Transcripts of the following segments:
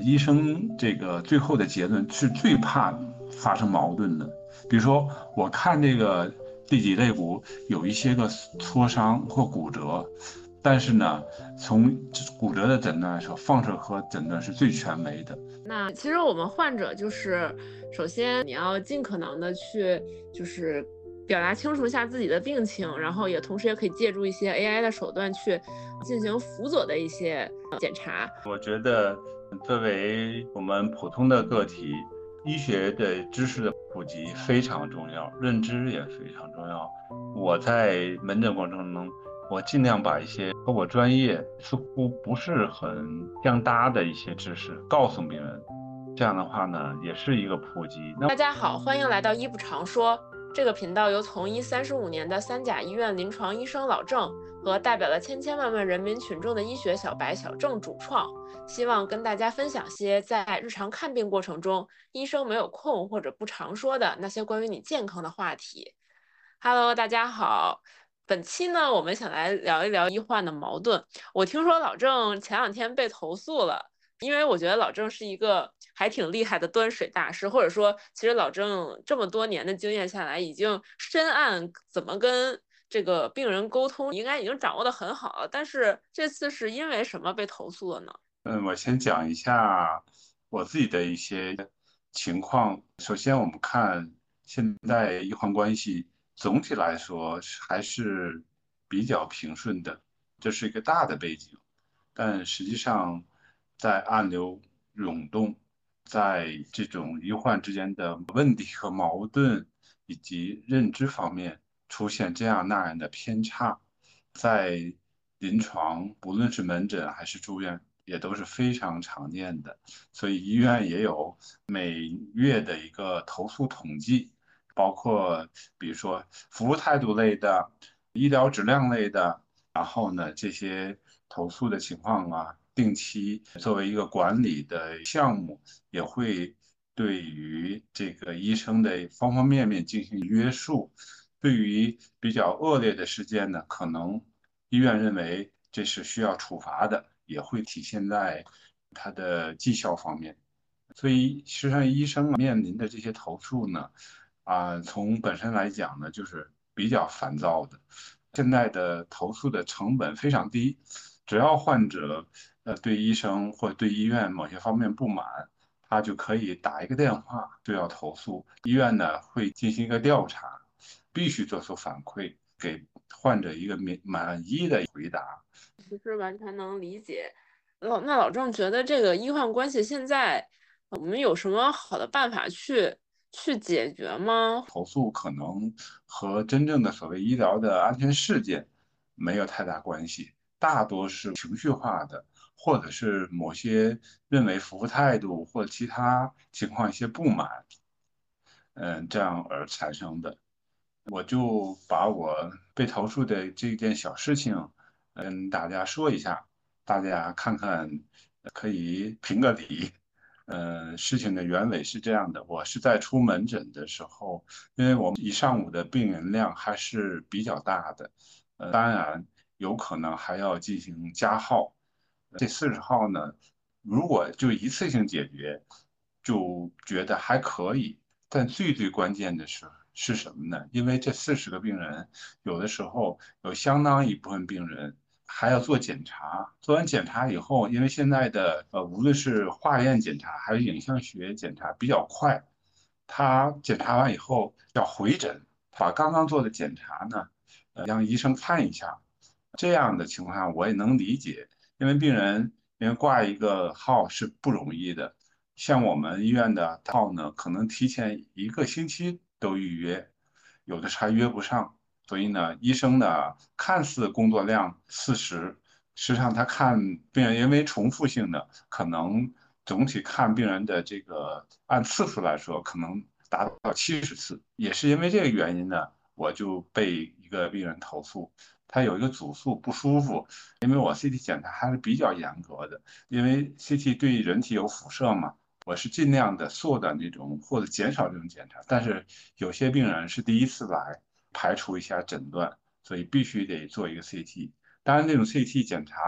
医生这个最后的结论是最怕发生矛盾的。比如说，我看这个第几肋骨有一些个挫伤或骨折，但是呢，从骨折的诊断来说，放射科诊断是最权威的。 那其实我们患者就是，首先你要尽可能的去，就是表达清楚一下自己的病情，然后也同时也可以借助一些 AI 的手段去进行辅佐的一些检查。 我觉得，作为我们普通的个体，医学的知识的普及非常重要，认知也非常重要。我在门诊过程中，我尽量把一些和我专业似乎不是很相搭的一些知识告诉病人，这样的话呢，也是一个普及。 大家好，欢迎来到医不常说。这个频道由从医35年的三甲医院临床医生老郑和代表了千千万万人民群众的医学小白小郑主创，希望跟大家分享些在日常看病过程中医生没有空或者不常说的那些关于你健康的话题。Hello，大家好。本期呢，我们想来聊一聊医患的矛盾。我听说老郑前2天被投诉了，因为我觉得老郑是一个还挺厉害的端水大师，或者说，其实老郑这么多年的经验下来，已经深谙怎么跟这个病人沟通，应该已经掌握的很好了。但是这次是因为什么被投诉了呢？ 我先讲一下我自己的一些情况。首先，我们看现在医患关系总体来说还是比较平顺的，这是一个大的背景。但实际上，在暗流涌动，在这种医患之间的问题和矛盾以及认知方面出现这样那样的偏差，在临床不论是门诊还是住院，也都是非常常见的。所以医院也有每月的一个投诉统计，包括比如说服务态度类的、医疗质量类的。然后呢，这些投诉的情况啊，定期作为一个管理的项目，也会对于这个医生的方方面面进行约束。对于比较恶劣的事件呢，可能医院认为这是需要处罚的，也会体现在他的绩效方面。所以，实际上医生面临的这些投诉呢，从本身来讲呢，就是比较烦躁的。现在的投诉的成本非常低，只要患者对医生或对医院某些方面不满，他就可以打一个电话就要投诉，医院呢会进行一个调查，必须做出反馈，给患者一个满意的回答。 其实完全能理解。那老郑觉得这个医患关系现在我们有什么好的办法去解决吗？ 投诉可能和真正的所谓医疗的安全事件没有太大关系，大多是情绪化的，或者是某些认为服务态度或其他情况一些不满，这样而产生的。我就把我被投诉的这件小事情跟大家说一下，大家看看可以评个理。事情的原委是这样的，我是在出门诊的时候，因为我们一上午的病人量还是比较大的，当然有可能还要进行加号。这40号呢，如果就一次性解决，就觉得还可以。但最关键的是什么呢？因为这40个病人，有的时候有相当一部分病人还要做检查。做完检查以后，因为现在的无论是化验检查还是影像学检查比较快，他检查完以后要回诊，把刚刚做的检查呢，让医生看一下。这样的情况下我也能理解，因为病人因为挂一个号是不容易的。像我们医院的号呢，可能提前1个星期都预约，有的是还约不上。所以呢，医生呢看似工作量40，实际上他看病人因为重复性的，可能总体看病人的这个按次数来说，可能达到70次。也是因为这个原因呢，我就被一个病人投诉，他有一个主诉不舒服，因为我 CT 检查还是比较严格的，因为 CT 对人体有辐射嘛。我是尽量的缩短这种或者减少这种检查，但是有些病人是第一次来，排除一下诊断，所以必须得做一个 CT。当然，这种 CT 检查呢，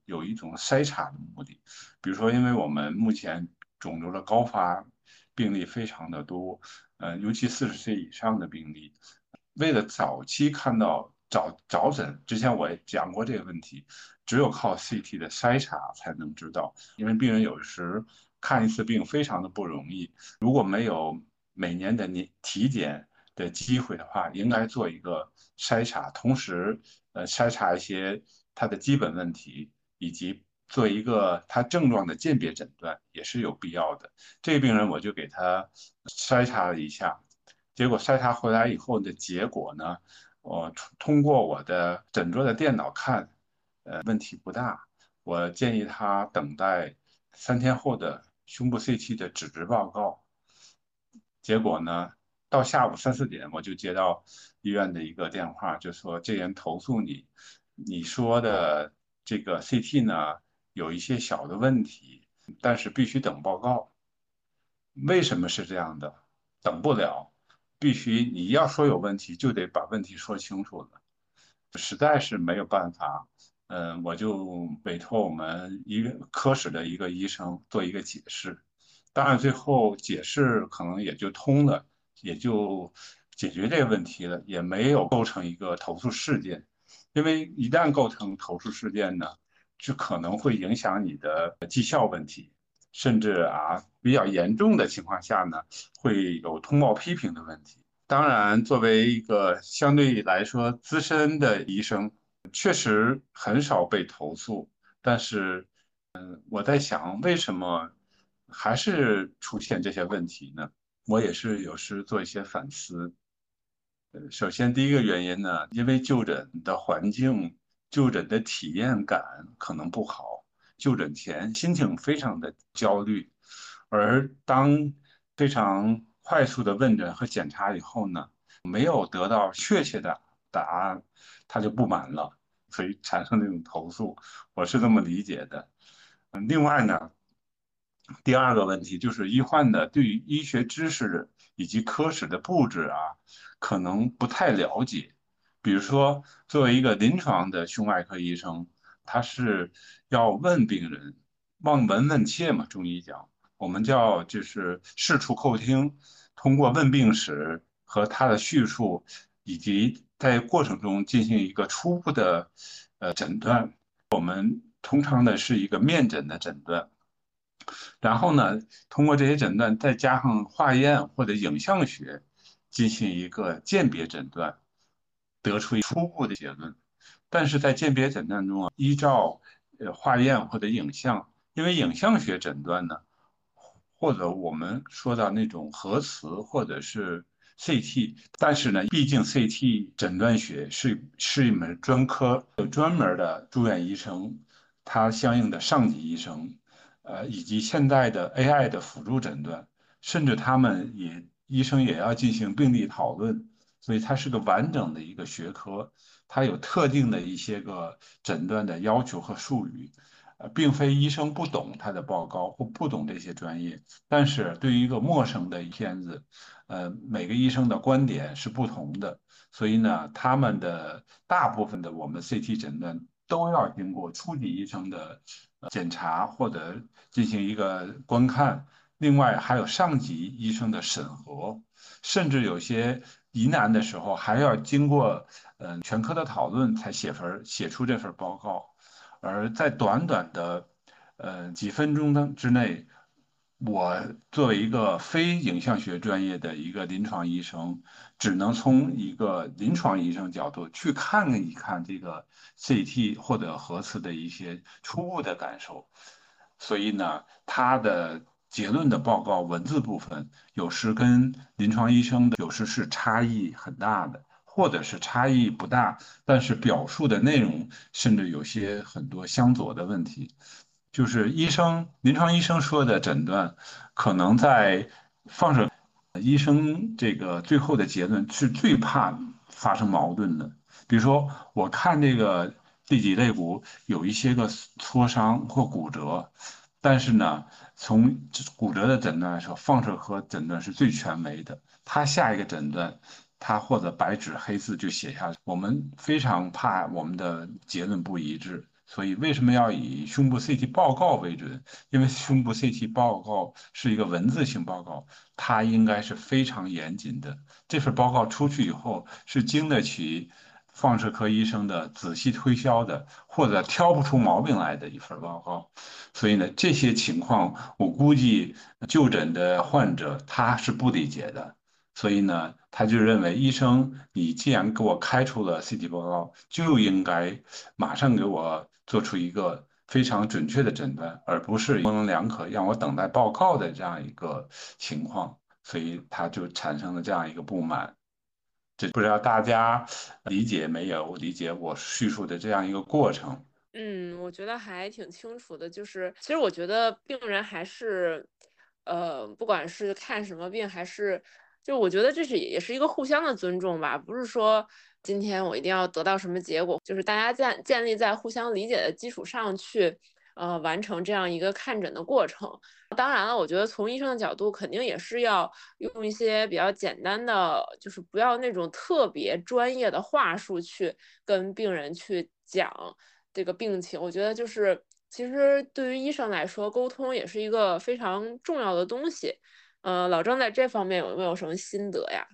有一种筛查的目的。比如说，因为我们目前肿瘤的高发病例非常的多，尤其40岁以上的病例，为了早期看到早诊，之前我也讲过这个问题，只有靠 CT 的筛查才能知道，因为病人有时看一次病非常的不容易，如果没有每年的体检的机会的话，应该做一个筛查，同时筛查一些他的基本问题，以及做一个他症状的鉴别诊断也是有必要的。这个病人我就给他筛查了一下，结果筛查回来以后的结果呢，我通过我的整个的电脑看，问题不大。我建议他等待3天后的胸部 CT 的纸质报告。结果呢，到下午3、4点，我就接到医院的一个电话，就说这人投诉你，你说的这个 CT 呢有一些小的问题，但是必须等报告。为什么是这样的？等不了，必须你要说有问题，就得把问题说清楚了。实在是没有办法，我就委托我们一个科室的一个医生做一个解释。当然，最后解释可能也就通了，也就解决这个问题了，也没有构成一个投诉事件。因为一旦构成投诉事件呢，就可能会影响你的绩效问题，甚至比较严重的情况下呢，会有通报批评的问题。当然，作为一个相对来说资深的医生，确实很少被投诉。但是，我在想，为什么还是出现这些问题呢？我也是有时做一些反思。首先，第一个原因呢，因为就诊的环境、就诊的体验感可能不好，就诊前心情非常的焦虑，而当非常快速的问诊和检查以后呢，没有得到确切的答案，他就不满了，所以产生这种投诉，我是这么理解的。另外呢，第二个问题就是医患的对于医学知识以及科室的布置可能不太了解。比如说，作为一个临床的胸外科医生，他是要问病人，望闻问切嘛，中医讲，我们叫就是事出叩听，通过问病史和他的叙述，以及在过程中进行一个初步的诊断。我们通常的是一个面诊的诊断。然后呢，通过这些诊断，再加上化验或者影像学，进行一个鉴别诊断，得出初步的结论。但是在鉴别诊断中依照化验或者影像，因为影像学诊断呢，或者我们说到那种核磁或者是 CT，但是呢，毕竟 CT 诊断学是一门专科，有专门的住院医生，他相应的上级医生，以及现在的 AI 的辅助诊断，甚至医生也要进行病例讨论，所以它是个完整的一个学科，它有特定的一些个诊断的要求和术语。并非医生不懂他的报告或不懂这些专业，但是对于一个陌生的片子，每个医生的观点是不同的，所以呢，他们的大部分的我们 CT 诊断都要经过初级医生的检查或者进行一个观看，另外还有上级医生的审核，甚至有些疑难的时候还要经过全科的讨论才写出这份报告。而在短短的几分钟之内，我作为一个非影像学专业的一个临床医生，只能从一个临床医生角度去看一看这个 CT 或者核磁的一些初步的感受。所以呢，他的结论的报告文字部分，有时跟临床医生的有时是差异很大的，或者是差异不大，但是表述的内容甚至有些很多相左的问题。就是临床医生说的诊断，可能在放射医生这个最后的结论是最怕发生矛盾的。比如说，我看这个第几肋骨有一些个挫伤或骨折，但是呢，从骨折的诊断来说，放射科诊断是最权威的。他下一个诊断，他或者白纸黑字就写下来。我们非常怕我们的结论不一致， 所以为什么要以胸部 CT 报告为准？因为胸部 CT 报告是一个文字性报告，它应该是非常严谨的。这份报告出去以后，是经得起放射科医生的仔细推销的，或者挑不出毛病来的一份报告。所以呢，这些情况我估计就诊的患者他是不理解的。所以呢，他就认为医生，你既然给我开出了 CT 报告，就应该马上给我做出一个非常准确的诊断，而不是模棱两可让我等待报告的这样一个情况。所以他就产生了这样一个不满。这不知道大家理解没有？理解我叙述的这样一个过程。 我觉得还挺清楚的。就是其实我觉得病人还是，不管是看什么病，还是就我觉得这是也是一个互相的尊重吧。不是说今天我一定要得到什么结果，就是大家建立在互相理解的基础上去，完成这样一个看诊的过程。当然了，我觉得从医生的角度，肯定也是要用一些比较简单的，就是不要那种特别专业的话术去跟病人去讲这个病情。我觉得就是其实对于医生来说，沟通也是一个非常重要的东西。老郑在这方面有没有什么心得呀？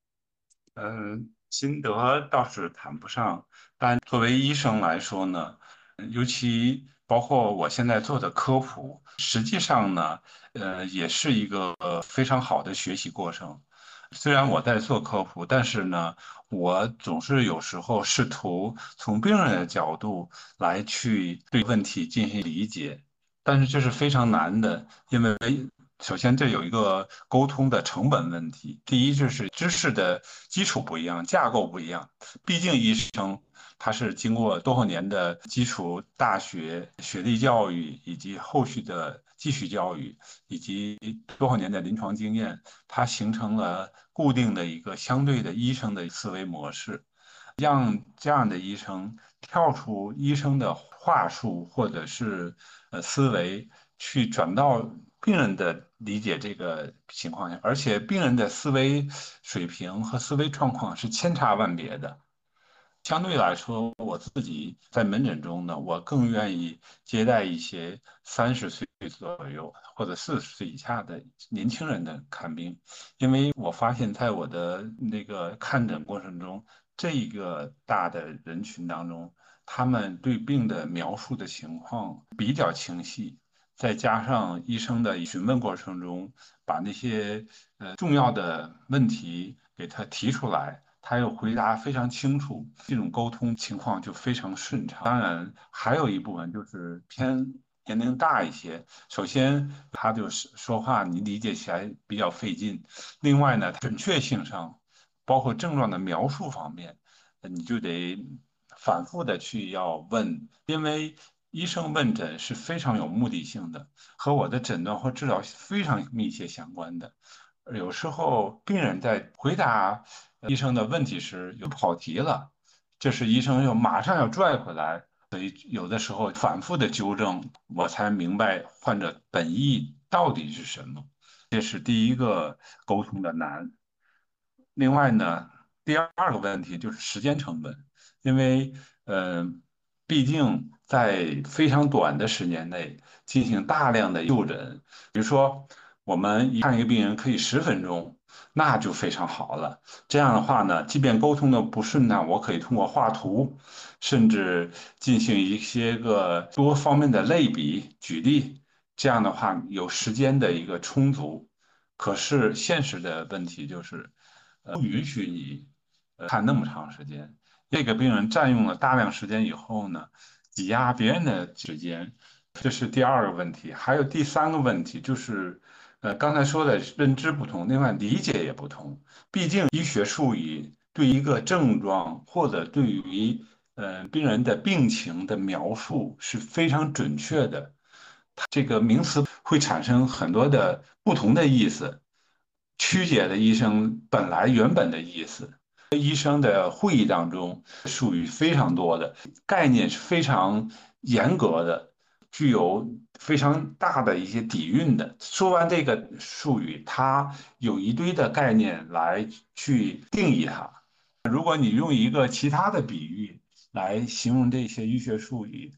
心得倒是谈不上，但作为医生来说呢，尤其包括我现在做的科普，实际上呢，也是一个非常好的学习过程。虽然我在做科普，但是呢，我总是有时候试图从病人的角度来去对问题进行理解，但是这是非常难的，因为首先这有一个沟通的成本问题。第一就是知识的基础不一样，架构不一样，毕竟医生他是经过多少年的基础大学学历教育，以及后续的继续教育，以及多少年的临床经验，它形成了固定的一个相对的医生的思维模式。让这样的医生跳出医生的话术或者是思维，去转到病人的理解这个情况下，而且病人的思维水平和思维状况是千差万别的。相对来说，我自己在门诊中呢，我更愿意接待一些30岁左右或者40岁以下的年轻人的看病，因为我发现在我的那个看诊过程中，这一个大的人群当中，他们对病的描述的情况比较清晰，再加上医生的询问过程中，把那些重要的问题给他提出来。他又回答非常清楚，这种沟通情况就非常顺畅。当然，还有一部分就是偏年龄大一些，首先他就是说话你理解起来比较费劲，另外呢，准确性上，包括症状的描述方面，你就得反复的去要问，因为医生问诊是非常有目的性的，和我的诊断或治疗非常密切相关的。有时候病人在回答医生的问题时又跑题了，这时医生又马上要拽回来，所以有的时候反复的纠正，我才明白患者本意到底是什么。这是第一个沟通的难。另外呢，第二个问题就是时间成本，因为呃，毕竟在非常短的时间内进行大量的就诊，比如说我们一看一个病人可以10分钟，那就非常好了。这样的话呢，即便沟通的不顺畅，我可以通过画图，甚至进行一些个多方面的类比举例，这样的话有时间的一个充足。可是现实的问题就是，不允许你看那么长时间。这个病人占用了大量时间以后呢，挤压别人的时间，这是第二个问题。还有第三个问题就是，刚才说的认知不同，另外理解也不同。毕竟医学术语对一个症状或者对于病人的病情的描述是非常准确的。这个名词会产生很多的不同的意思，曲解了医生本来原本的意思。医生的会议当中，术语非常多的，概念是非常严格的，具有非常大的一些底蕴的。说完这个术语，它有一堆的概念来去定义它。如果你用一个其他的比喻来形容这些医学术语，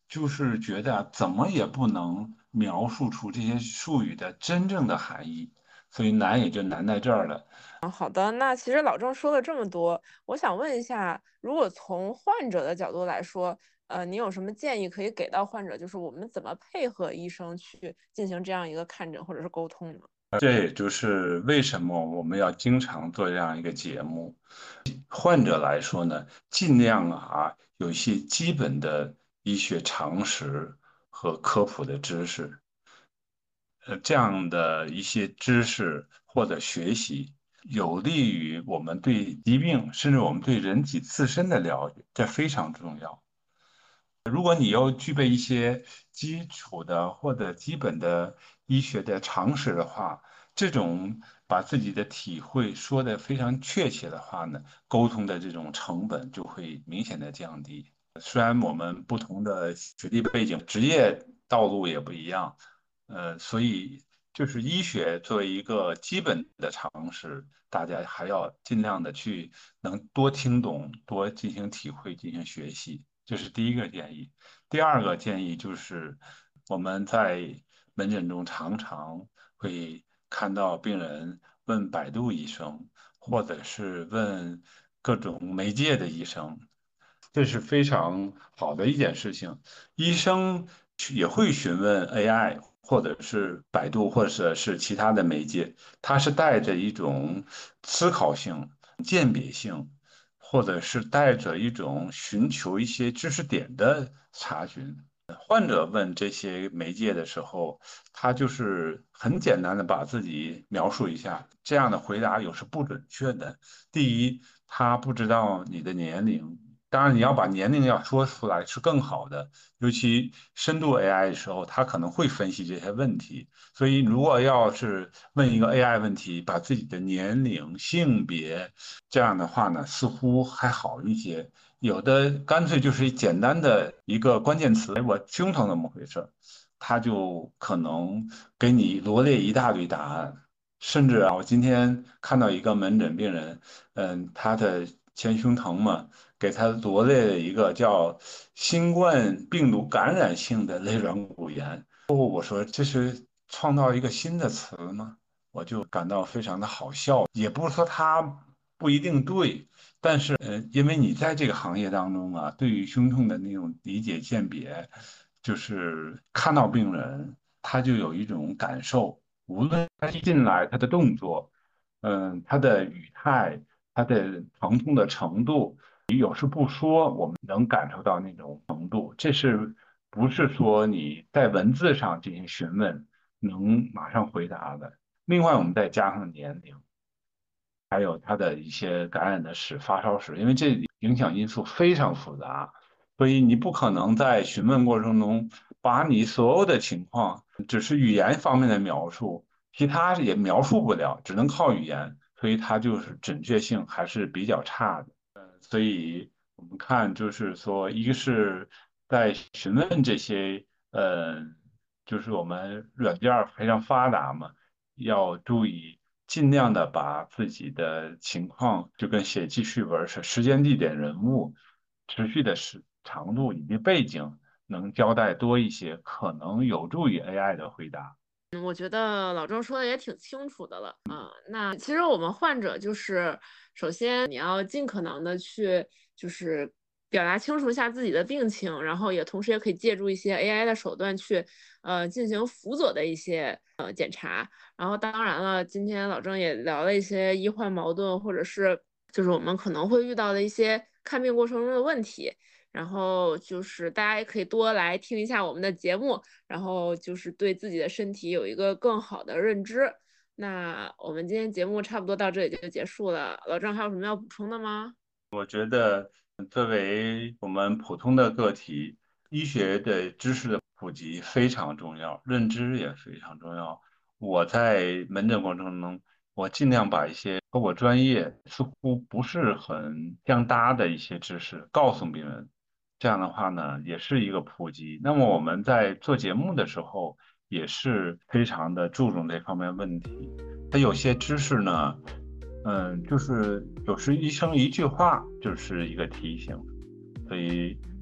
就是觉得怎么也不能描述出这些术语的真正的含义，所以难也就难在这儿了。 好的，那其实老郑说了这么多，我想问一下，如果从患者的角度来说，你有什么建议可以给到患者？就是我们怎么配合医生去进行这样一个看诊或者是沟通呢？ 这也就是为什么我们要经常做这样一个节目。患者来说呢，尽量有一些基本的医学常识和科普的知识，这样的一些知识或者学习，有利于我们对疾病，甚至我们对人体自身的了解，这非常重要。如果你要具备一些基础的或者基本的医学的常识的话，这种把自己的体会说得非常确切的话呢，沟通的这种成本就会明显的降低。虽然我们不同的学历背景、职业道路也不一样，所以就是医学作为一个基本的常识，大家还要尽量的去能多听懂、多进行体会、进行学习，这是第一个建议。第二个建议就是我们在门诊中常常会看到病人问百度医生，或者是问各种媒介的医生，这是非常好的一件事情。医生也会询问 AI，或者是百度，或者是其他的媒介，它是带着一种思考性、鉴别性，或者是带着一种寻求一些知识点的查询。患者问这些媒介的时候，他就是很简单的把自己描述一下，这样的回答有时不准确的。第一，他不知道你的年龄，当然你要把年龄要说出来是更好的，尤其深度 AI 的时候，他可能会分析这些问题。所以如果要是问一个 AI 问题，把自己的年龄、性别这样的话呢，似乎还好一些。有的干脆就是简单的一个关键词，哎，我胸疼怎么回事？他就可能给你罗列一大堆答案，甚至我今天看到一个门诊病人，他的前胸疼嘛，给他罗列了一个叫新冠病毒感染性的类软骨炎。我说这是创造一个新的词吗？我就感到非常的好笑，也不是说他不一定对。但是，因为你在这个行业当中对于胸痛的那种理解鉴别，就是看到病人，他就有一种感受，无论他一进来他的动作，他的语态，他的疼痛的程度，你有时不说，我们能感受到那种程度，这是不是说你在文字上进行询问能马上回答的？另外，我们再加上年龄。还有它的一些感染的史、发烧史，因为这里影响因素非常复杂，所以你不可能在询问过程中把你所有的情况只是语言方面的描述，其他也描述不了，只能靠语言，所以它就是准确性还是比较差的。所以我们看，就是说，一个是在询问这些，就是我们软件儿非常发达嘛，要注意尽量的把自己的情况就跟写记叙文是时间、地点、人物、持续的时长度以及背景能交代多一些，可能有助于 AI 的回答。 我觉得老郑说的也挺清楚的了啊。那其实我们患者就是，首先你要尽可能的去就是表达清楚一下自己的病情，然后也同时也可以借助一些 AI 的手段去进行辅佐的一些检查。然后当然了，今天老郑也聊了一些医患矛盾，或者是就是我们可能会遇到的一些看病过程中的问题。然后就是大家也可以多来听一下我们的节目，然后就是对自己的身体有一个更好的认知。那我们今天节目差不多到这里就结束了，老郑还有什么要补充的吗？ 我觉得，作为我们普通的个体，医学的知识的普及非常重要，认知也非常重要。我在门诊过程中，我尽量把一些和我专业似乎不是很相搭的一些知识告诉病人，这样的话呢，也是一个普及。那么我们在做节目的时候，也是非常的注重这方面问题。它有些知识呢。就是有时医生一句话就是一个提醒，所以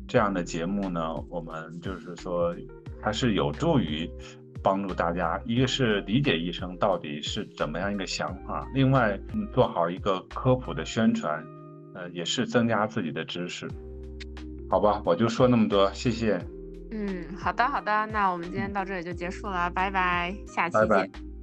这样的节目呢，我们就是说它是有助于帮助大家，一个是理解医生到底是怎么样一个想法，另外做好一个科普的宣传，也是增加自己的知识。好吧，我就说那么多，谢谢。 好的，那我们今天到这里就结束了，拜拜，下拜拜。 期见。